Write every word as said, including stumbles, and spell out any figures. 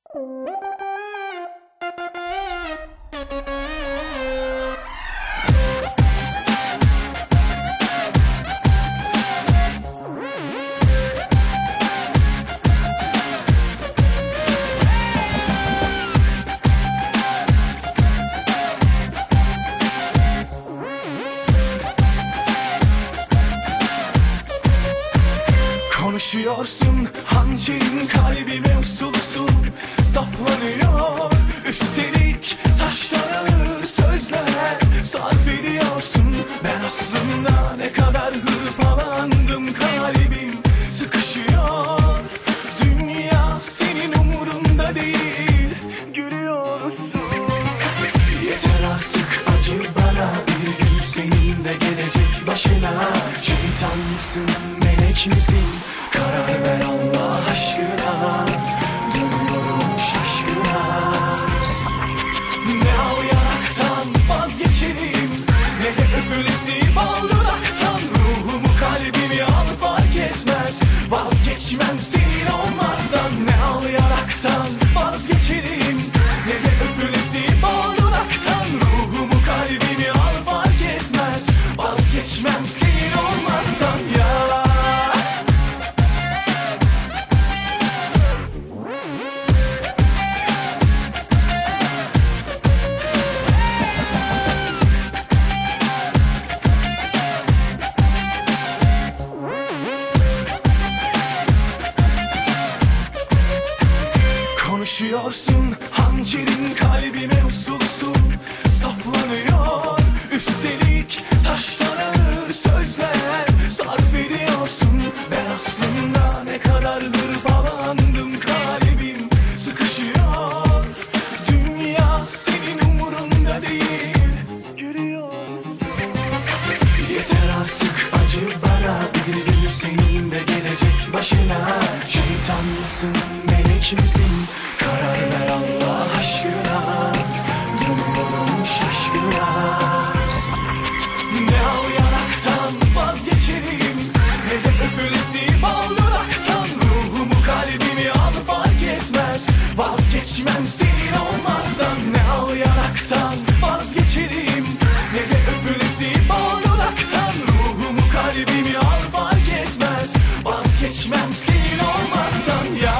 Konuşuyorsun, hançerin kalbime usul usul saplanıyor. Üstelik taştan ağır sözler sarf ediyorsun. Ben aslında ne kadar hırpalandım, kalbim sıkışıyor. Dünya senin umurunda değil, görüyorsun. Yeter artık acı bana, bir gün senin de gelecek başına. Şeytan mısın, melek misin? Karar ver Allah aşkına. Dönüyorum şaşkına. Ne al yanaktan vazgeçerim, ne de öpülesi bal dudaktan. Ruhumu kalbimi al fark etmez, vazgeçmem senin olmaktan. Ne al yanaktan vazgeçerim, ne de öpülesi bal dudaktan. Ruhumu kalbimi al fark etmez, vazgeçmem senin olmaktan ya. Konuşuyorsun, hançerin kalbime usul usul saplanıyor. Üstelik taştan ağır sözler sarf ediyorsun. Ben aslında ne kadar hırpalandım, kalbim sıkışıyor. Dünya senin umurunda değil, görüyorsun. Yeter artık acı bana, bir gün senin de gelecek başına. Şeytan mısın, melek misin? Karar ver Allah aşkına. Dönüyorum şaşkına. Ne al yanaktan vazgeçerim, ne de öpülesi bal dudaktan. Ruhumu kalbimi al fark etmez, vazgeçmem senin olmaktan. Ne al yanaktan vazgeçerim, ne de öpülesi bal dudaktan. Ruhumu kalbimi al fark etmez, vazgeçmem senin olmaktan ya.